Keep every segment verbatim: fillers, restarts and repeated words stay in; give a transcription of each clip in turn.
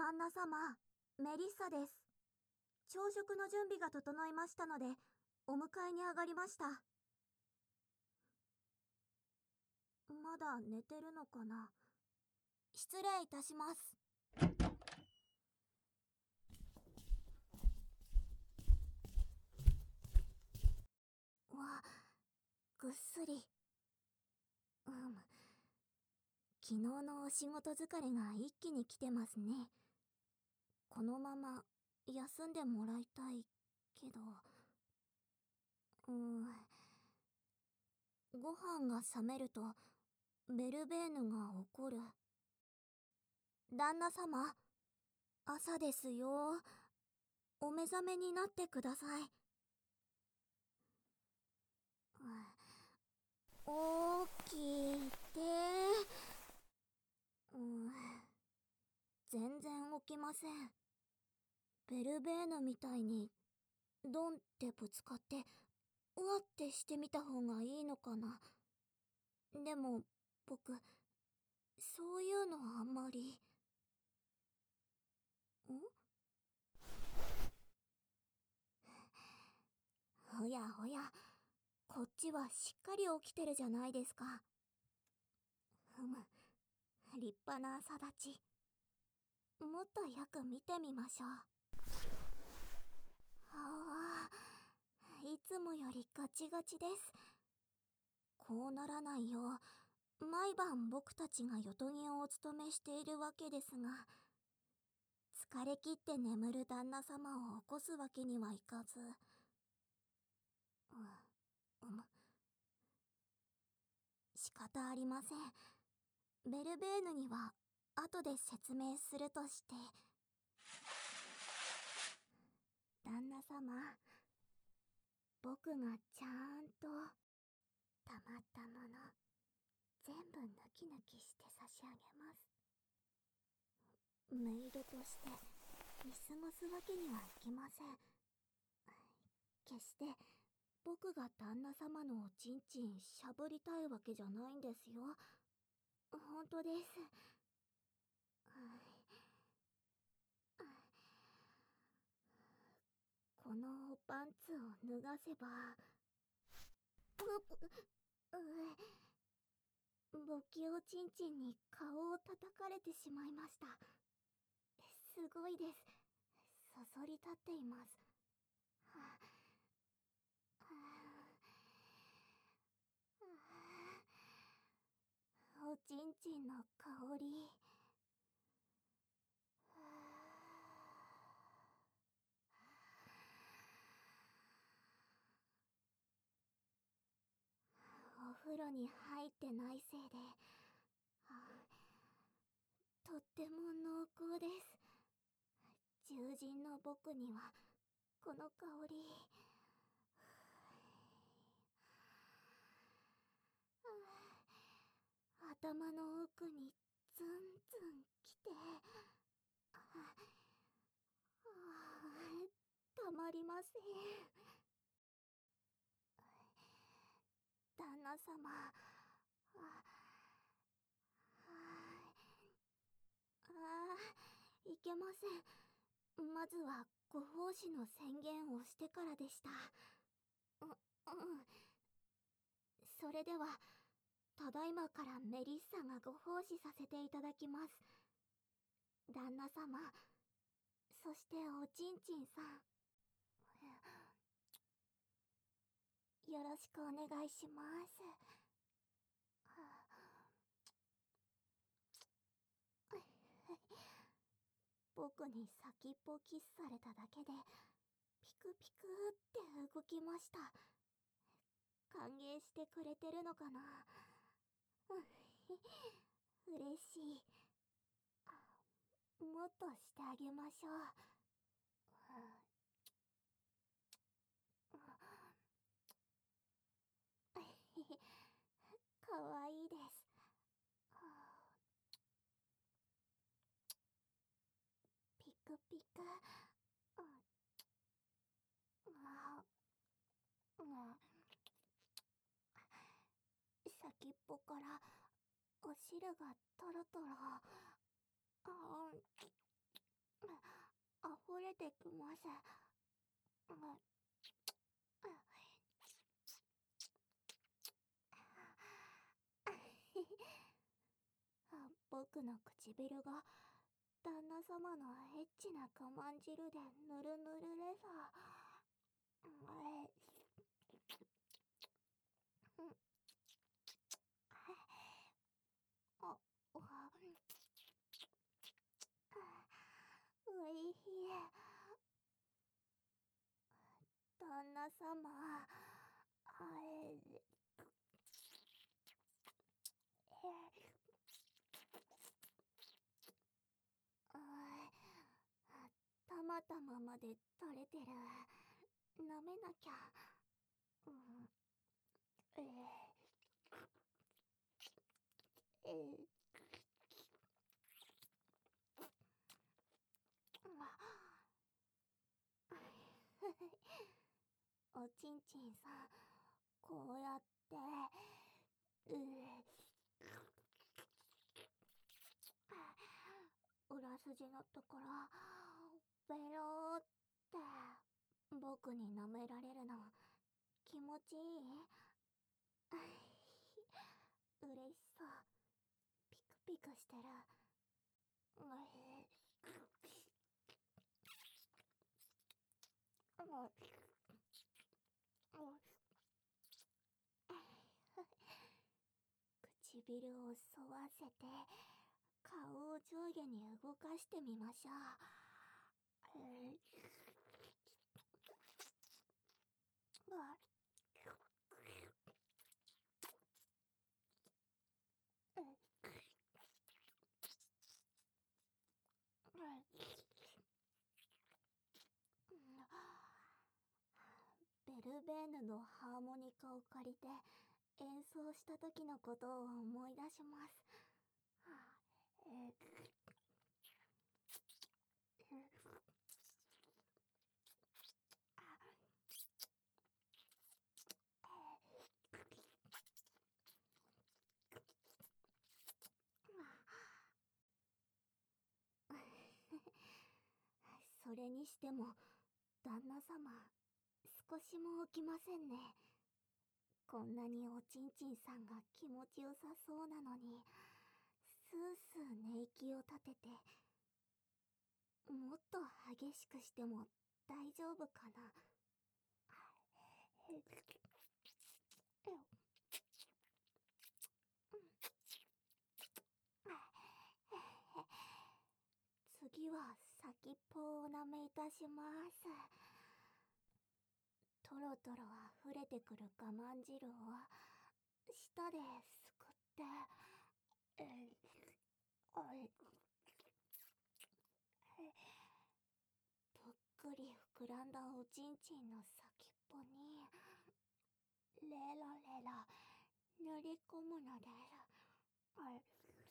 旦那様、メリッサです。朝食の準備が整いましたので、お迎えに上がりました。まだ寝てるのかな。失礼いたします。わ、ぐっすり。うん。昨日のお仕事疲れが一気に来てますね。このまま休んでもらいたいけど、うん。ご飯が冷めるとベルベーヌが怒る。旦那様、朝ですよ。お目覚めになってください。起きて。うん。全然起きません。ベルベーヌみたいにドンってぶつかってうわってしてみた方がいいのかな。でも僕そういうのあんまり。ん？おやおや、こっちはしっかり起きてるじゃないですか。ふむ、立派な朝立ち。もっとよく見てみましょう。ああ、いつもよりガチガチです。こうならないよう毎晩僕たちがよとぎをお務めしているわけですが、疲れ切って眠る旦那様を起こすわけにはいかず。うん、うん、仕方ありません。ベルベーヌには後で説明するとして。旦那様、僕がちゃんとたまったもの全部抜き抜きして差し上げます。メイドとして見過ごすわけにはいきません。決して僕が旦那様のおちんちんしゃぶりたいわけじゃないんですよ。本当です。このパンツを脱がせば、ボキおちんちんに顔を叩かれてしまいました。すごいです。そそり立っています。はあはあ、おちんちんの香り。お風呂に入ってないせいで、とっても濃厚です。獣人の僕にはこの香り。頭の奥にズンズンきて、たまりません。旦那様、ああ、いけません。まずはご奉仕の宣言をしてからでした。う、うん。それでは、ただいまからメリッサがご奉仕させていただきます。旦那様、そしておちんちんさん。よろしくお願いします。僕に先っぽキスされただけでピクピクって動きました。歓迎してくれてるのかな。嬉しい。もっとしてあげましょう。かわいいです。ピクピク。先っぽからお汁がトロトロ。 てきます。ああ僕の唇が旦那様のエッチな我慢汁でぬるぬるでさ。えうんあおおいしい。旦那様、あええあたまたままで垂れてる。舐めなきゃ。うんえええおちんちんさん、こうやってう裏筋のところベローって僕に舐められるの気持ちいい？嬉しそう。ピクピクしてる。う唇を沿わせて顔を上下に動かしてみましょう。ベルベーヌのハーモニカを借りて演奏した時のことを思い出します。えそれにしても旦那様少しも起きませんね。こんなにおちんちんさんが気持ちよさそうなのにスースー寝息を立てて。もっと激しくしても大丈夫かな。次は先っぽをお舐めいたします。トロトロ溢れてくる我慢汁を舌ですくって、えあえぷっくり膨らんだおちんちんの先っぽにレロレロ塗り込むのです。あ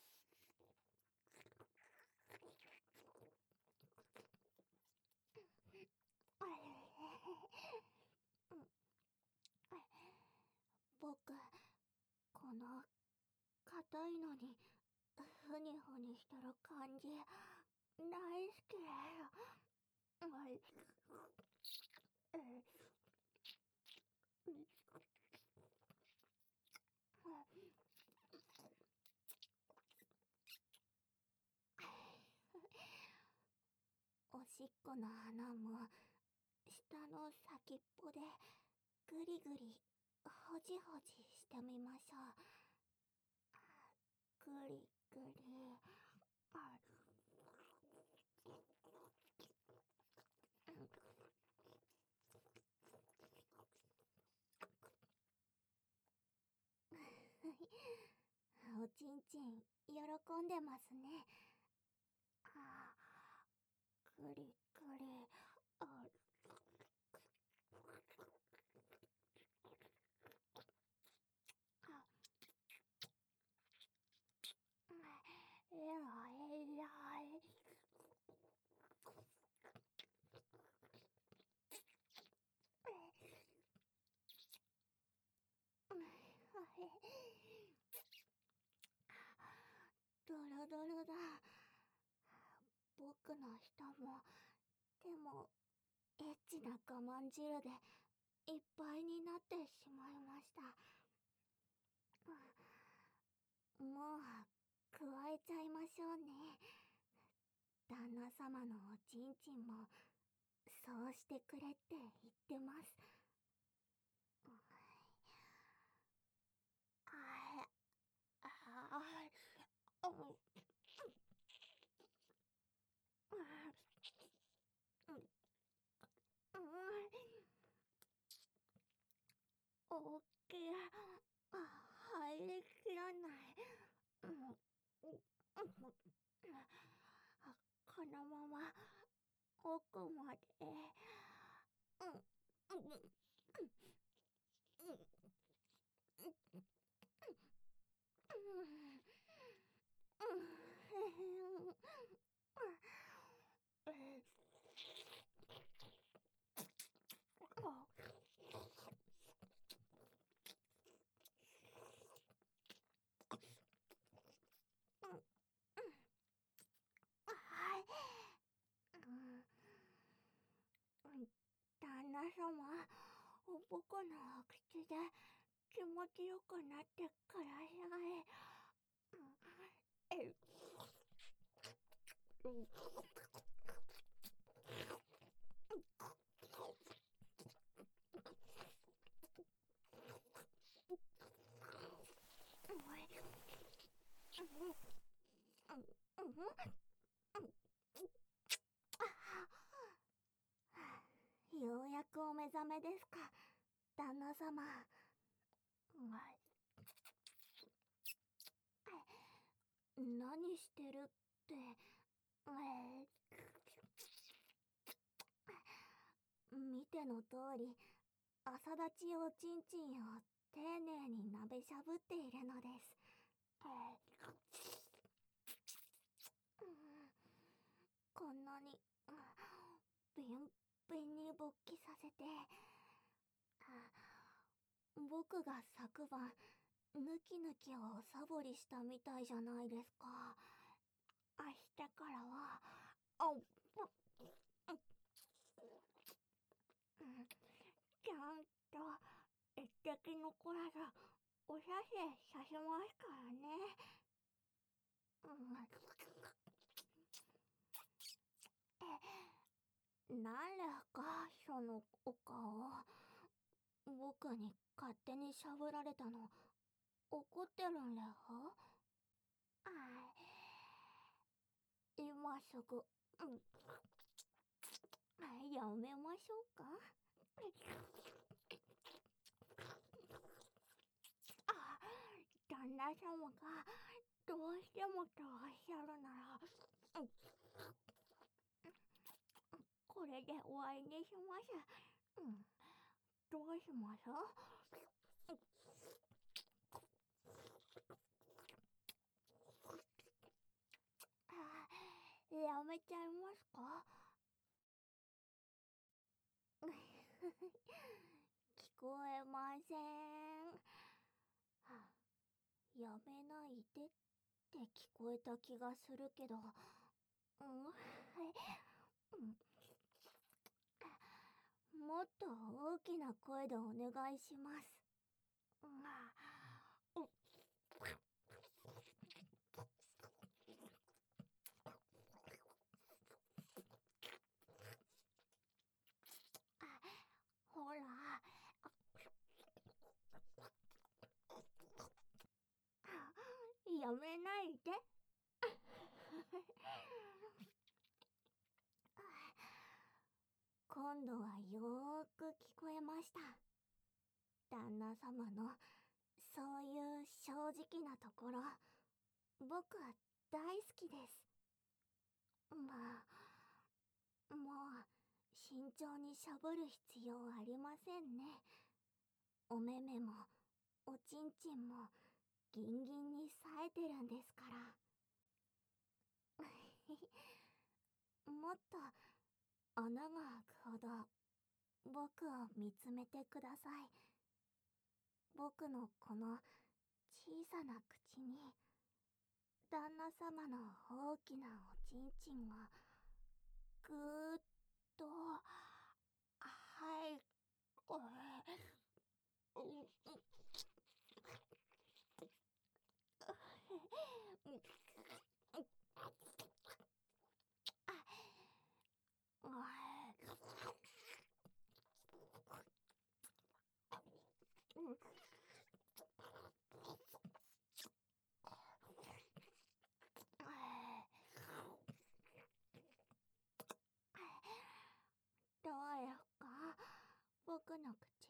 僕この硬いのにふにふにしてる感じ大好きですおしっこの穴も下の先っぽでぐりぐりほじほじしてみましょう。ぐりぐりあおちんちん喜んでますね。あぐりぐりあえらいえらいドロドロだ。僕の舌もでもエッチな我慢汁でいっぱいになってしまいました。もう加えちゃいましょうね。旦那様のおちんちんもそうしてくれって言ってます。あああ、うん、うん、おっきい、入りきらない。うん、このまま奥まで、うん、うん、うん、はい。旦那様、僕のお口で気持ちよくなってください。え、うん、ようやくお目覚めですか、旦那様。何してるって、えー、見ての通り、朝立ちおちんちんを丁寧に鍋しゃぶっているのです。えー、こんなに、ビンビンに勃起させて、僕が昨晩、ぬきぬきをサボりしたみたいじゃないですか。明日からは、あっ、ちゃんと一滴残らずお写真させますからね。うん、なんですかそのお顔。僕に勝手にしゃぶられたの怒ってるんですか？あ、今すぐ、うん、やめましょうか？あ、旦那様がどうしてもとおっしゃるなら、うん、これで終わりにします。うん、どうします？あ、やめちゃいますか？聞こえません。やめないでって聞こえた気がするけど、うん、はい、うん、もっと大きな声でお願いします。うん、うん、ほら、やめないで。今度はよーく聞こえました。旦那様のそういう正直なところ、僕は大好きです。まあ、もう慎重にしゃぶる必要ありませんね。お目目もおちんちんもギンギンに冴えてるんですから。もっと穴が開くほど僕を見つめてください。僕のこの小さな口に旦那様の大きなおちんちんがぐーっと、はい、これ、うん、どうですか、僕の口。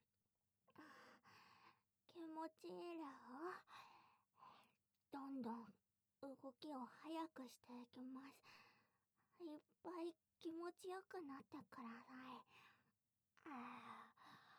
気持ちいいよ。どんどん動きを速くしていきます。いっぱい気持ちよくなってください。あ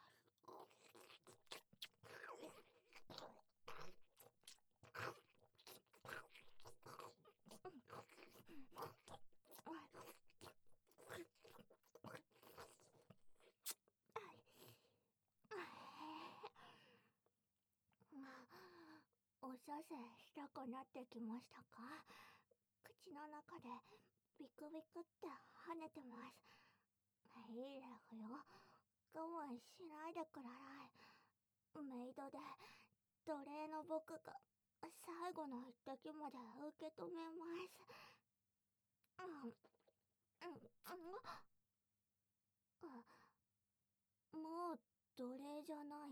おさせしたくなってきましたか？口の中でビクビクって跳ねてます。いいですよ。我慢しないでください。メイドで奴隷の僕が最後の一滴まで受け止めます。うん、うん、うん、もう奴隷じゃない。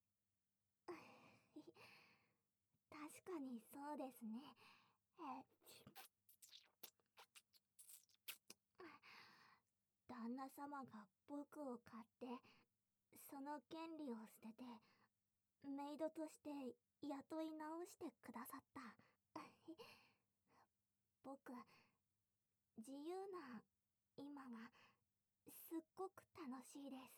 確かにそうですね。え旦那様が僕を買ってその権利を捨ててメイドとして雇い直してくださった。僕、自由な今がすっごく楽しいです。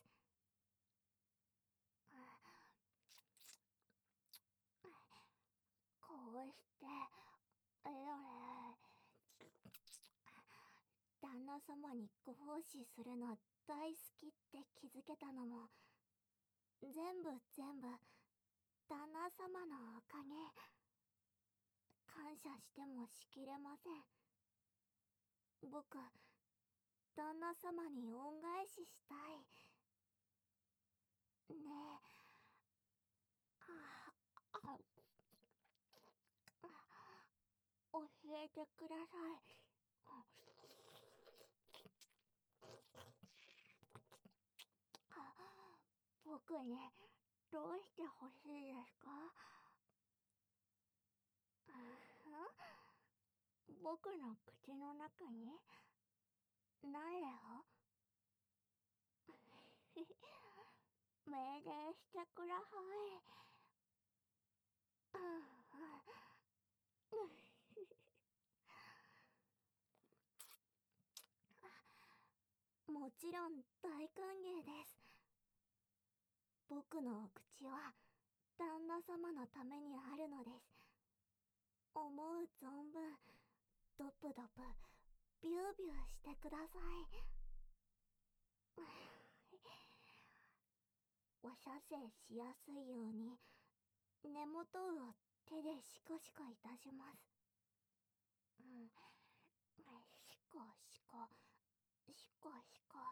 こうしてえれ旦那様にご奉仕するの大好きって気づけたのも全部全部旦那様のおかげ。感謝してもしきれません。僕、旦那様に恩返ししたい。ねえ。ああ教えてください。僕にどうして欲しいですか？僕の口の中に何を命令してください。もちろん大歓迎です。僕のお口は旦那様のためにあるのです。思う存分ドプドプビュービューしてください。お射精しやすいように根元を手でシコシコいたします。うん、シコシコシコシコ。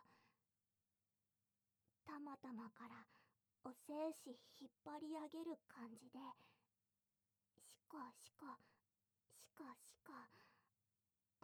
たまたまからお精子引っ張り上げる感じでシコシコシコシコ。うん、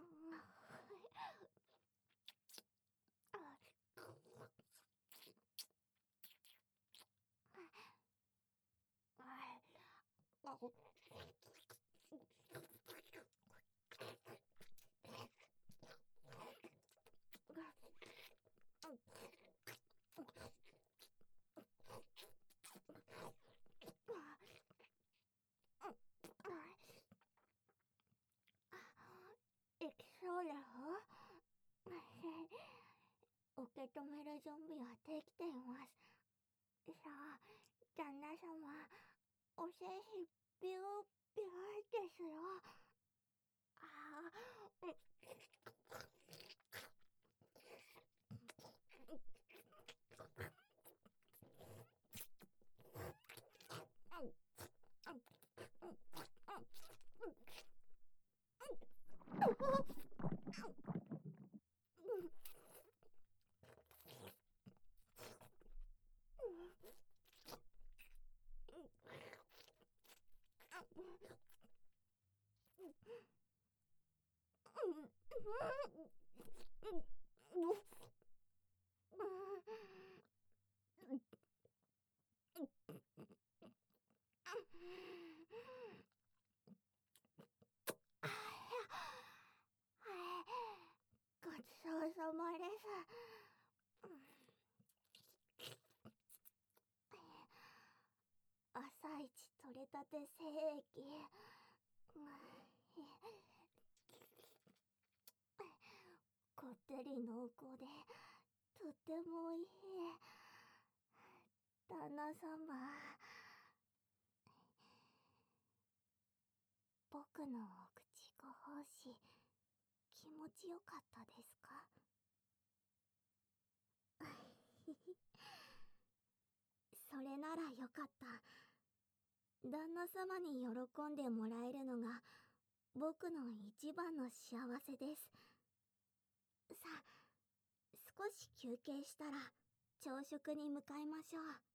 いきそうだよ。受け止める準備はできています。さあ、旦那様、お精子ビュービューですよ。ああ、 ごちそうさまです。朝一取れたて精液。こってり濃厚でとってもいい。旦那様、僕のお口ご奉仕気持ちよかったですか？それならよかった。旦那様に喜んでもらえるのが僕の一番の幸せです。さあ、少し休憩したら朝食に向かいましょう。